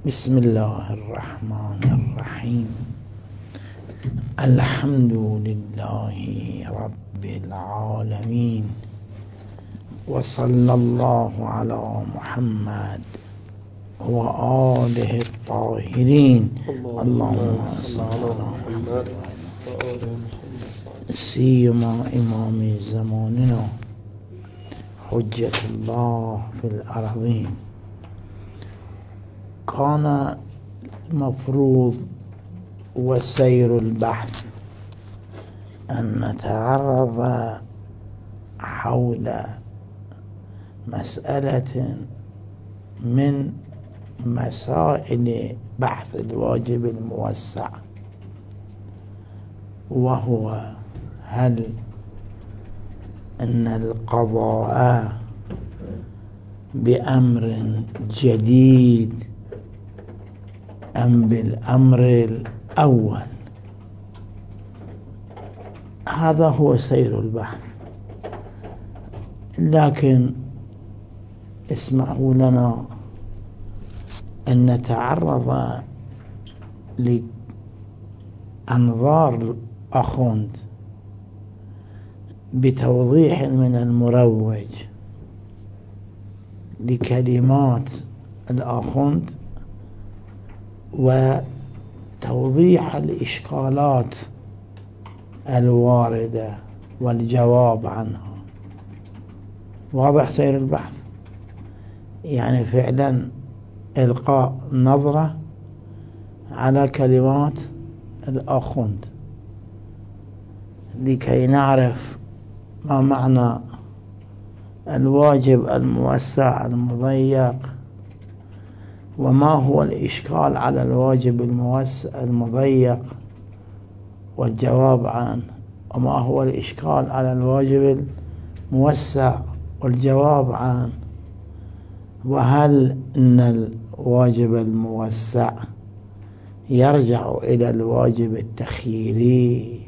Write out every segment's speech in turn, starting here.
بسم الله الرحمن الرحيم. الحمد لله رب العالمين، وصلى الله على محمد وآله الطاهرين. اللهم صل على محمد سيما إمام زماننا حجة الله في الأرضين. كان المفروض وسير البحث أن نتعرض حول مسألة من مسائل بحث الواجب الموسع، وهو هل أن القضاء بأمر جديد أم بالأمر الأول؟ هذا هو سير البحث. لكن اسمحوا لنا أن نتعرض لأنظار الأخوند بتوضيح من المروج لكلمات الأخوند وتوضيح الإشكالات الواردة والجواب عنها. واضح سير البحث؟ يعني فعلا إلقاء نظرة على كلمات الأخوند لكي نعرف ما معنى الواجب الموسع المضيق، وما هو الإشكال على الواجب المضيق والجواب عنه، وما هو الإشكال على الواجب الموسع والجواب عنه، وهل أن الواجب الموسع يرجع إلى الواجب التخييري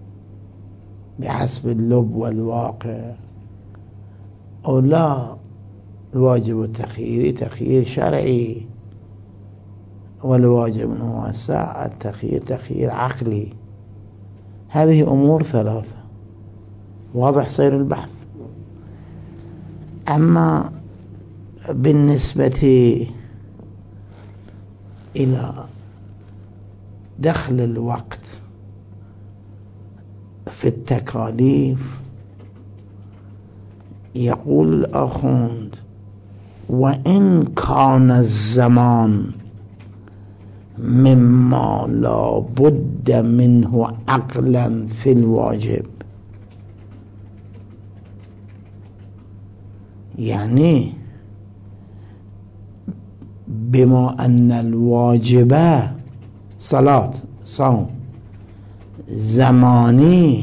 بحسب اللب والواقع، أو لا، الواجب التخييري تخيير شرعي، والواجب الموسع التخيير تخيير عقلي. هذه أمور ثلاثة. واضح سير البحث؟ أما بالنسبة إلى دخل الوقت في التكاليف، يقول الأخوند: وإن كان الزمان مما لا بد منه عقلا في الواجب، يعني بما أن الواجب صلاة صوم زماني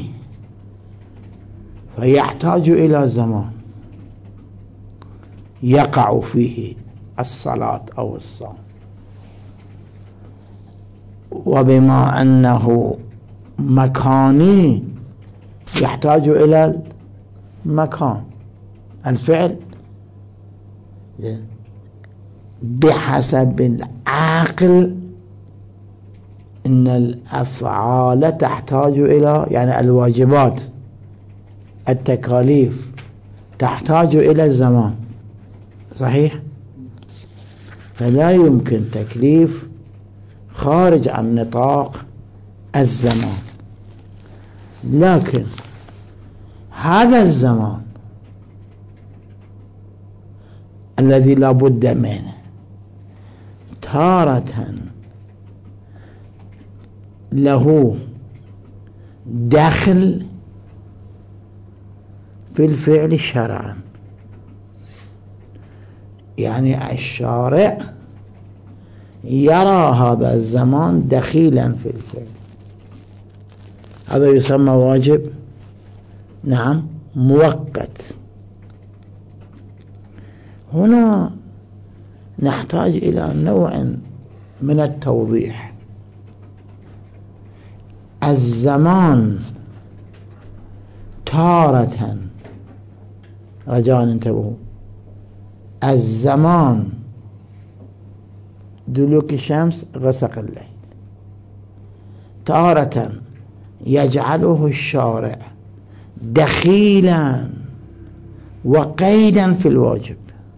فيحتاج إلى زمان يقع فيه الصلاة أو الصوم، وبما أنه مكاني يحتاج إلى المكان الفعل بحسب العقل. إن الأفعال تحتاج إلى، يعني الواجبات التكاليف تحتاج إلى الزمان، صحيح؟ فلا يمكن تكليف خارج عن نطاق الزمان. لكن هذا الزمان الذي لا بد منه تارة له دخل في الفعل شرعا، يعني الشارع يرى هذا الزمان دخيلا في الفعل، هذا يسمى واجب نعم مؤقت. هنا نحتاج إلى نوع من التوضيح. الزمان تارة، رجاء انتبهوا، الزمان دلوك الشمس غسق الليل. تارة يجعله الشارع دخيلا وقيدا في الواجب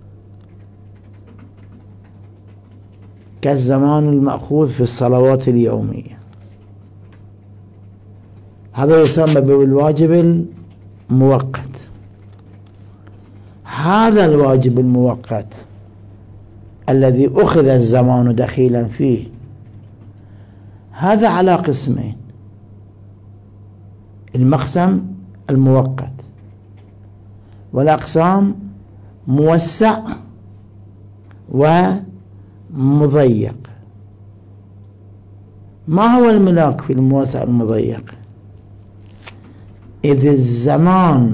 كالزمان المأخوذ في الصلوات اليومية، هذا يسمى بالواجب المؤقت. هذا الواجب المؤقت الذي أخذ الزمان دخيلا فيه، هذا على قسمين: المقسم المؤقت، والأقسام موسع ومضيق. ما هو الملاك في الموسع المضيق؟ إذ الزمان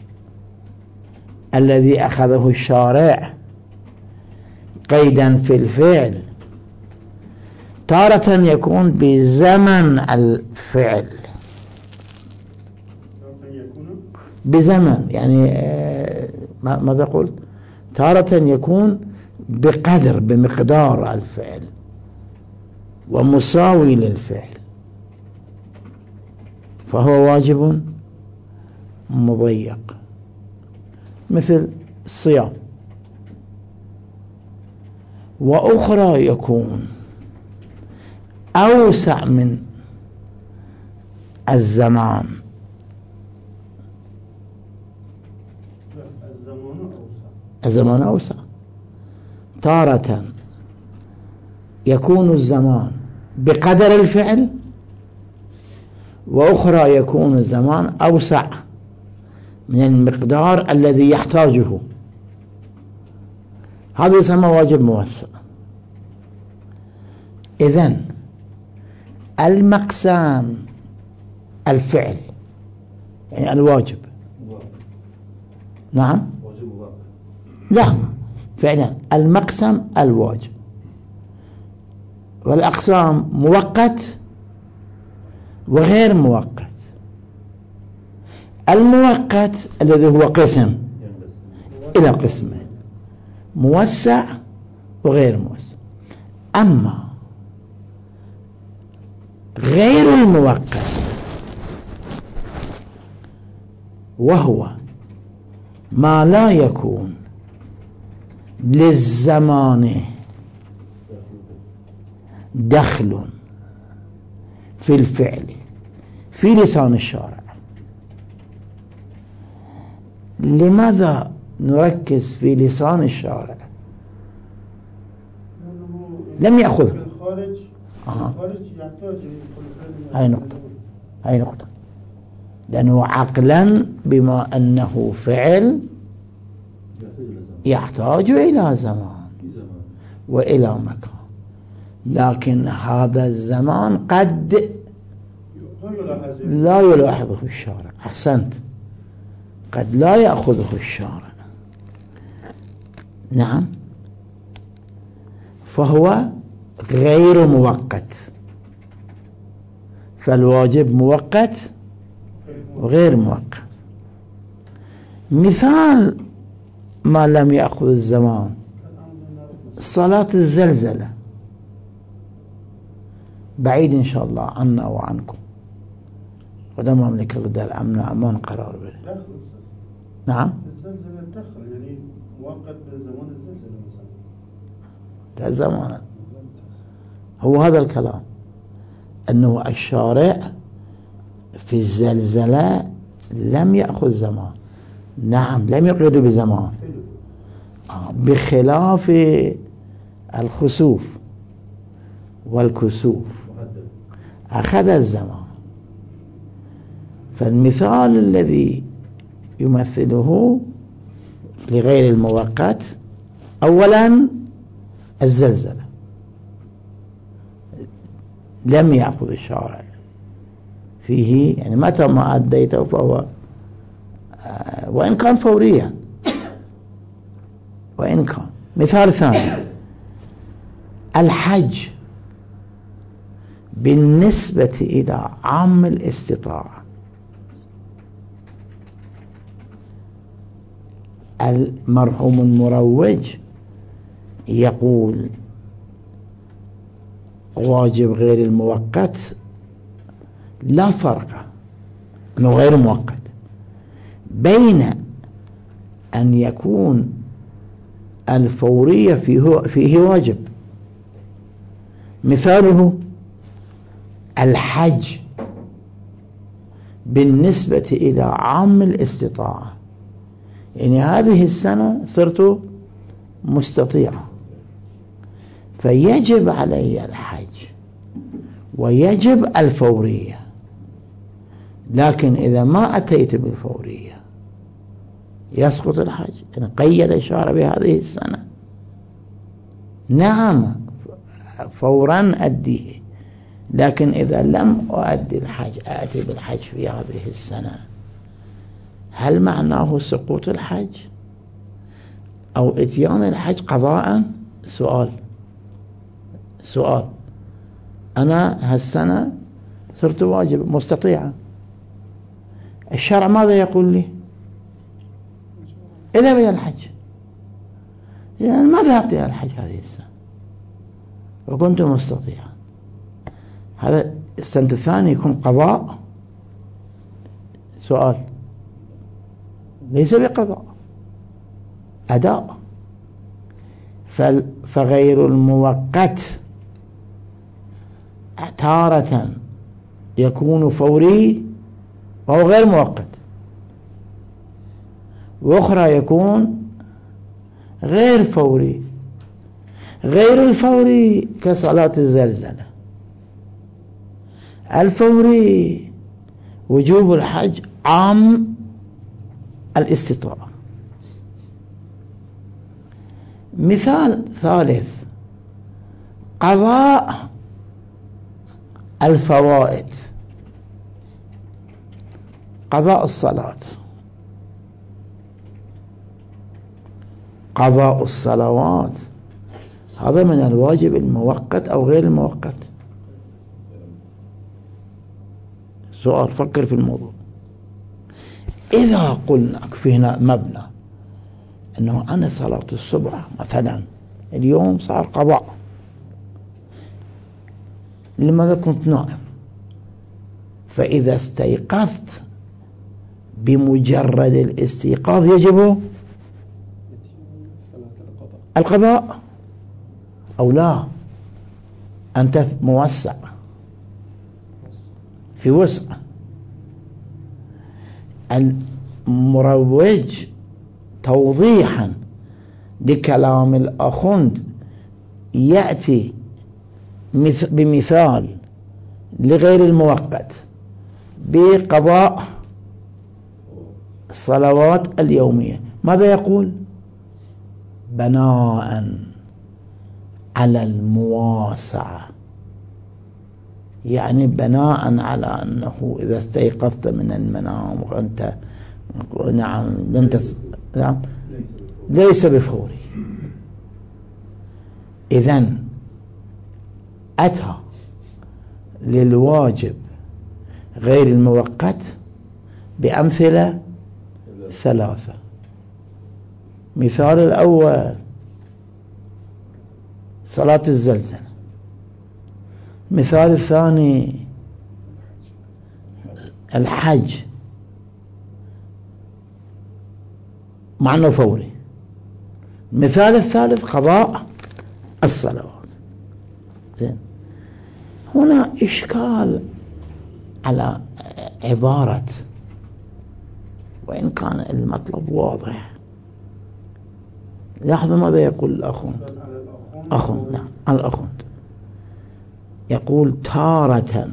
الذي أخذه الشارع قيدا في الفعل تارة يكون بزمن الفعل، بزمن يعني ماذا قلت؟ تارة يكون بقدر، بمقدار الفعل ومساوي للفعل، فهو واجب مضيق مثل الصيام. وأخرى يكون أوسع من الزمان، الزمان أوسع. تارة يكون الزمان بقدر الفعل، وأخرى يكون الزمان أوسع من المقدار الذي يحتاجه، هذا يسمى واجب موسع. إذن المقسام الفعل يعني الواجب، نعم لا فعلا المقسم الواجب، والأقسام مؤقت وغير مؤقت. المؤقت الذي هو قسم إلى قسمين: موسع وغير موسع. أما غير المؤقت وهو ما لا يكون للزمان دخل في الفعل في لسان الشارع. لماذا نركز في لسان الشارع؟ لم يأخذ الخارج يحتاج هاي نقطة، لأنه عقلا بما أنه فعل يحتاج إلى زمان وإلى مكان، لكن هذا الزمان قد لا يلاحظه الشارع. أحسنت، قد لا يأخذه الشارع، نعم، فهو غير مؤقت. فالواجب مؤقت وغير مؤقت. مثال ما لم يأخذ الزمان: صلاة الزلزلة، بعيد إن شاء الله عنا وعنكم، ودام مملكة غدا الأمن أمان قرار به. نعم، الزلزلة تدخل يعني مؤقت بزمان الزلزلة مثلا، ده زمان. هو هذا الكلام، أنه الشارع في الزلزلة لم يأخذ زمان، نعم لم يقيد بزمان، بخلاف الخسوف والكسوف أخذ الزمان. فالمثال الذي يمثله لغير المؤقت: أولا الزلزلة لم يأخذ الشارع فيه، يعني متى ما أديته فهو وإن كان فوريا، وإن كان. مثال ثاني: الحج بالنسبة إلى عام الاستطاعة، المرحوم المروج يقول: واجب غير المؤقت لا فرق أنه غير مؤقت بين أن يكون الفورية فيه واجب. مثاله الحج بالنسبة إلى عام الاستطاعة، يعني هذه السنة صرت مستطيعة فيجب علي الحج ويجب الفورية، لكن إذا ما أتيت بالفورية يسقط الحج. يعني قيد الشارع بهذه السنة، نعم فورا أديه، لكن إذا لم أؤدي الحج أأتي بالحج في هذه السنة، هل معناه سقوط الحج أو إتيان الحج قضاء؟ سؤال أنا هالسنة صرت واجب مستطيعة، الشرع ماذا يقول لي؟ اذهب إلى الحج. يعني ما ذهبت إلى الحج هذه السنة وكنت مستطيعا، هذا السنة الثانية يكون قضاء؟ سؤال، ليس بقضاء، أداء. فغير المؤقت تارة يكون فوري وهو غير مؤقت، وأخرى يكون غير فوري. غير الفوري كصلاة الزلزلة، الفوري وجوب الحج عام الاستطاعة. مثال ثالث قضاء الفوائد، قضاء الصلاة، قضاء الصلوات، هذا من الواجب المؤقت أو غير المؤقت؟ سؤال، فكر في الموضوع. إذا قلنا فينا مبنى أنه أنا صلاة الصبح مثلا اليوم صار قضاء، لماذا كنت نائم؟ فإذا استيقظت بمجرد الاستيقاظ يجب القضاء أو لا؟ أنت موسع في وسع. المروج توضيحا لكلام الأخوند يأتي بمثال لغير المؤقت بقضاء الصلوات اليومية. ماذا يقول؟ بناء على المواسعة، يعني بناء على أنه إذا استيقظت من المنام وأنت نعم ليس بفوري. إذن أتى للواجب غير المؤقت بأمثلة ثلاثة. مثال الأول صلاة الزلزلة، مثال الثاني الحج مع أنه فوري، مثال الثالث قضاء الصلوات. زين، هنا إشكال على عبارة، وإن كان المطلب واضح. لاحظوا ماذا يقول الأخوند. نعم الأخوند يقول تارة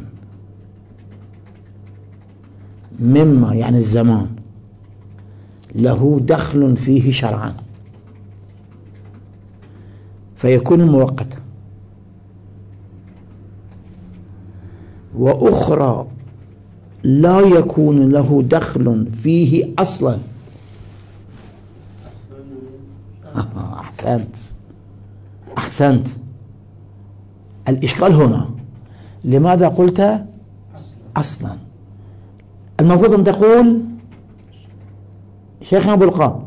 مما يعني الزمان له دخل فيه شرعا فيكون مؤقتا، وأخرى لا يكون له دخل فيه أصلا. أحسنت. الإشكال هنا لماذا قلت أصلا؟ المفروض أن تقول شيخنا أبو القام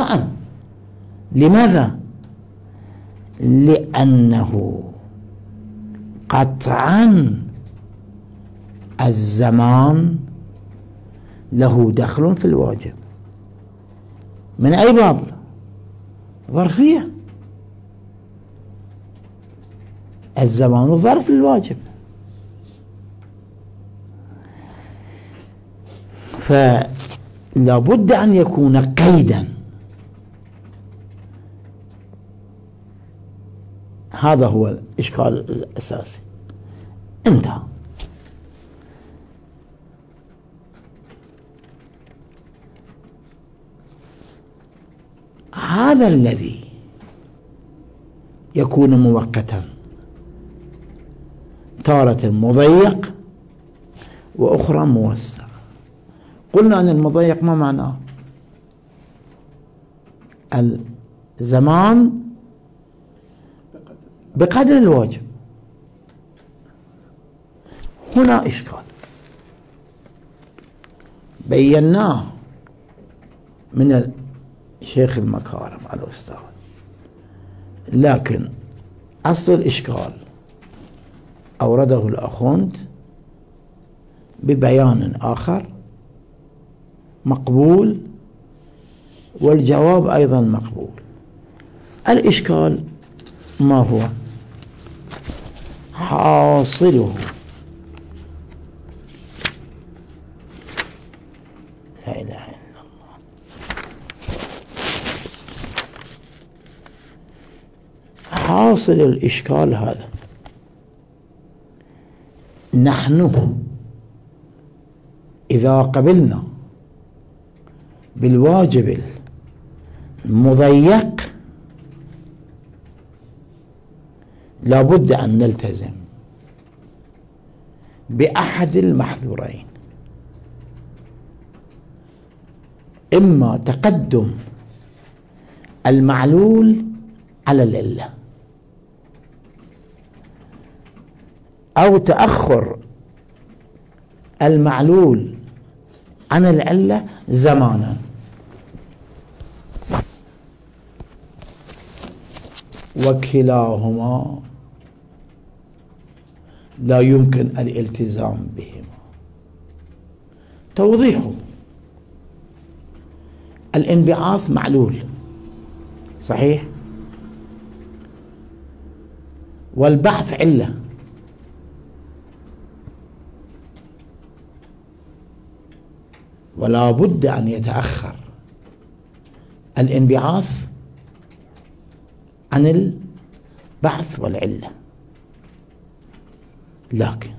شرعا. لماذا؟ لأنه قطعا الزمان له دخل في الواجب. من أي باب؟ ظرفية. الزمان ظرف للواجب، فلا بد أن يكون قيدا. هذا هو الإشكال الأساسي. انتهى. هذا الذي يكون مؤقتا تارة مضيق وأخرى موسع. قلنا أن المضيق ما معناه؟ الزمان بقدر الواجب. هنا إشكال بيناه من الشيخ المكارم الأستاذ، لكن أصل الإشكال أورده الأخوند ببيان آخر مقبول، والجواب أيضا مقبول. الإشكال ما هو؟ حاصله لا إله إلا الله. حاصل الإشكال هذا: نحن إذا قبلنا بالواجب المضيق لابد أن نلتزم بأحد المحذورين: إما تقدم المعلول على العلة، أو تأخر المعلول عن العلة زمانا. وكلاهما لا يمكن الالتزام بهما. توضيحه: الانبعاث معلول صحيح، والبحث علة. ولا بد أن يتأخر الانبعاث عن البحث والعلة. لكن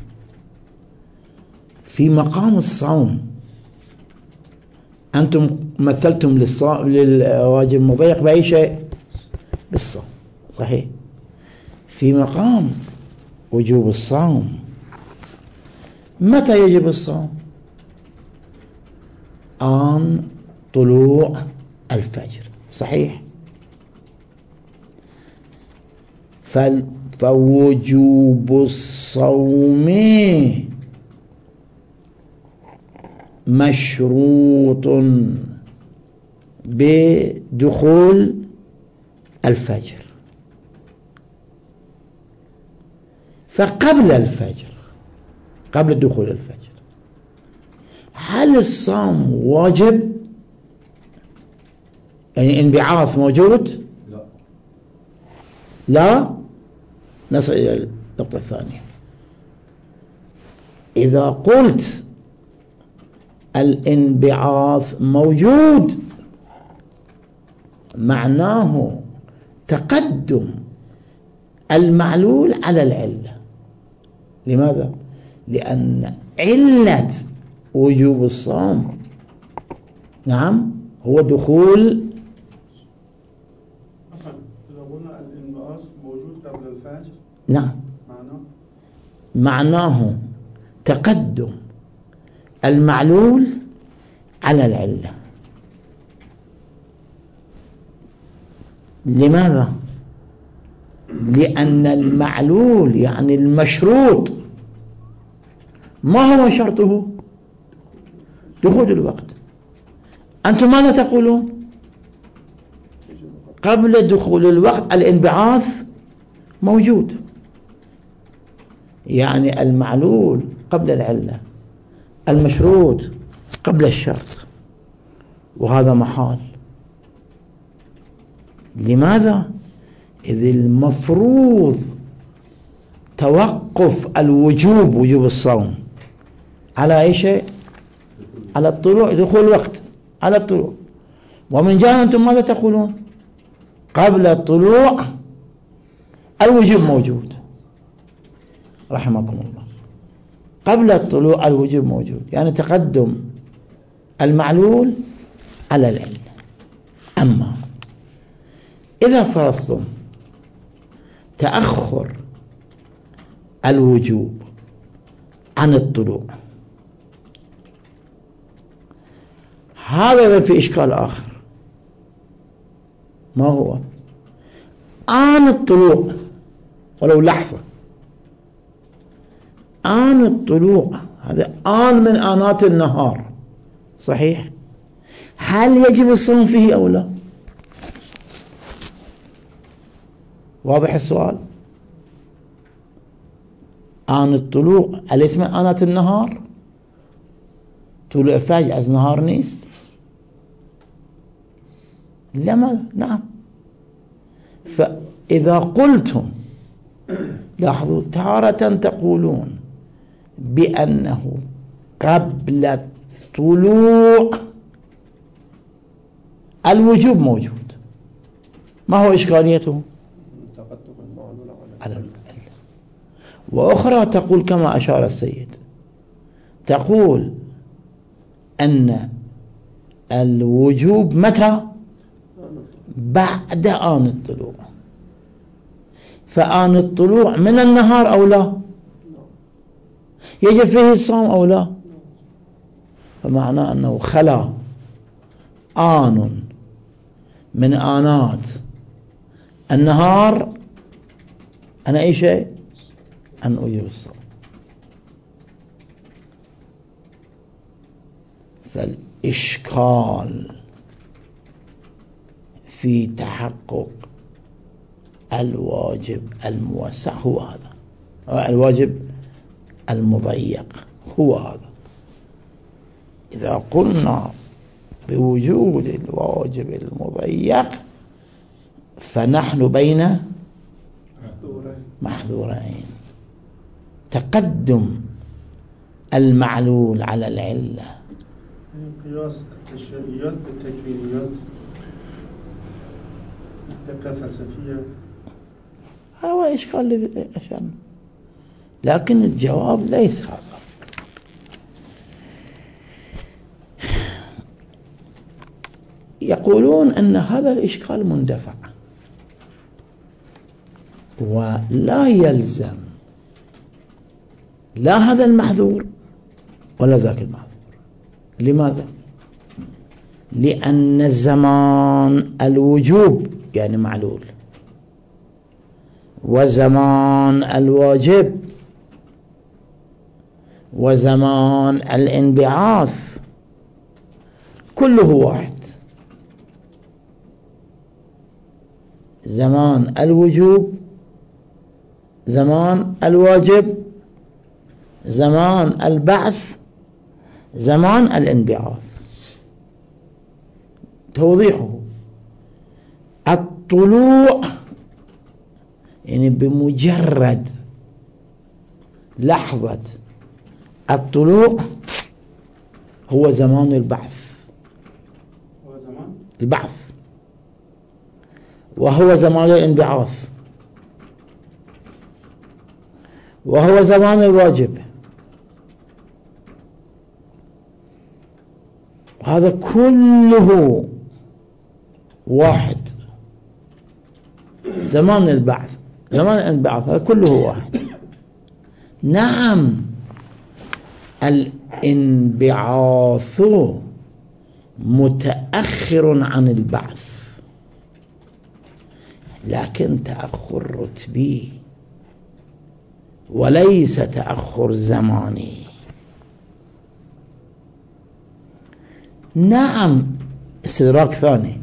في مقام الصوم أنتم مثلتم للواجب المضيق بأي شيء؟ بالصوم صحيح. في مقام وجوب الصوم متى يجب الصوم؟ آن طلوع الفجر صحيح. فوجوب الصوم مشروط بدخول الفجر. فقبل الفجر، قبل دخول الفجر، هل الصوم واجب؟ يعني انبعاث موجود؟ لا. نصل إلى النقطة الثانية. إذا قلت الانبعاث موجود معناه تقدم المعلول على العلة. لماذا؟ لأن علة وجوب الصوم نعم هو دخول. إذا قلنا الانبعاث موجود قبل الفجر نعم معناه تقدم المعلول على العلة. لماذا؟ لأن المعلول يعني المشروط ما هو شرطه؟ دخول الوقت. أنتم ماذا تقولون؟ قبل دخول الوقت الانبعاث موجود. يعني المعلول قبل العلة، المشروط قبل الشرط، وهذا محال. لماذا؟ إذ المفروض توقف الوجوب، وجوب الصوم، على أي شيء؟ على الطلوع، دخول الوقت على الطلوع. ومن جهة أنتم ماذا تقولون؟ قبل الطلوع الوجوب موجود، رحمكم الله. قبل الطلوع الوجوب موجود، يعني تقدم المعلول على العلة. أما إذا فرضتم تأخر الوجوب عن الطلوع، هذا في إشكال آخر. ما هو؟ آن الطلوع ولو لحظة، آن الطلوع هذا آن من آنات النهار، صحيح؟ هل يجب الصوم فيه أو لا؟ واضح السؤال؟ آن الطلوع أليس من آنات النهار؟ طلوع الفجر از نهار نیست؟ لما نعم. فإذا قلتم، لاحظوا، تارة تقولون بأنه قبل الطلوع الوجوب موجود، ما هو إشكاليته؟ على العلة. وأخرى تقول كما أشار السيد، تقول أن الوجوب متى؟ بعد آن الطلوع. فآن الطلوع من النهار أو لا؟ يجب فيه الصوم أو لا؟ فمعنى أنه خلا آن من آنات النهار أنا أي شيء أن أجيب الصوم. فالإشكال في تحقق الواجب الموسع هو هذا، الواجب المضيق هو هذا. إذا قلنا بوجود الواجب المضيق فنحن بين محذورين: تقدم المعلول على العلة، قياس التشريعيات بالتكوينيات، دقة فلسفية. هو إشكال الذي أشأنه، لكن الجواب ليس هذا. يقولون أن هذا الإشكال مندفع ولا يلزم لا هذا المحذور ولا ذاك المحذور. لماذا؟ لأن زمان الوجوب يعني معلول، وزمان الواجب وزمان الانبعاث كله واحد. زمان الوجوب، زمان الواجب، زمان البعث، زمان الانبعاث. توضيحه: الطلوع يعني بمجرد لحظة الطلوع هو زمان البعث، هو زمان البعث، وهو زمان الانبعاث، وهو زمان الواجب. هذا كله واحد. زمان البعث، زمان الانبعاث، هذا كله واحد. نعم الانبعاث متأخر عن البعث، لكن تأخر رتبي وليس تأخر زماني. نعم استدراك ثاني: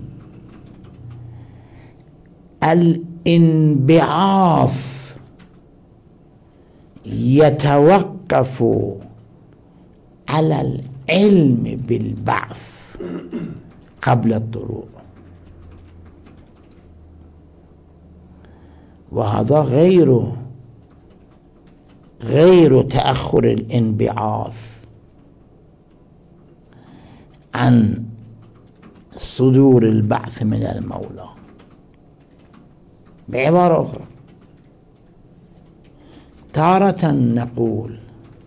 الانبعاث يتوقف على العلم بالبعث قبل الطلوع، وهذا غير تأخر الانبعاث عن صدور البعث من المولى. بعبارة أخرى، تارة نقول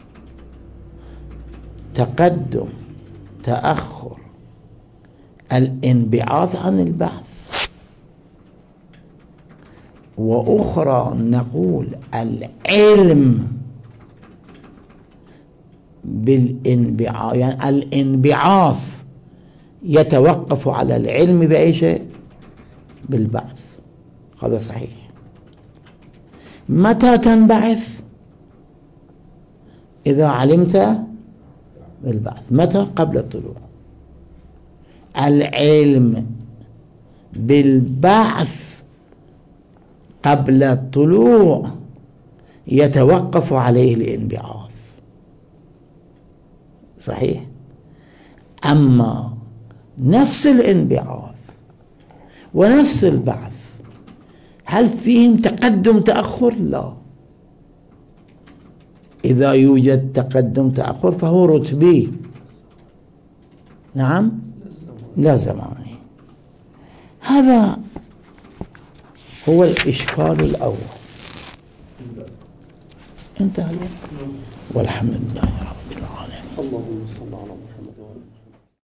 تقدم تأخر الانبعاث عن البعث، وأخرى نقول العلم بالانبعاث، يعني الانبعاث يتوقف على العلم بأي شيء؟ بالبعث. هذا صحيح. متى تنبعث؟ إذا علمت بالبعث. متى؟ قبل الطلوع. العلم بالبعث قبل الطلوع يتوقف عليه الانبعاث. صحيح. أما نفس الانبعاث ونفس البعث هل فيهم تقدم تأخر؟ لا. إذا يوجد تقدم تأخر فهو رتبي، نعم، لا زماني. هذا هو الإشكال الأول. انتهى الوقت، والحمد لله رب العالمين. اللهم صل على محمد وعلى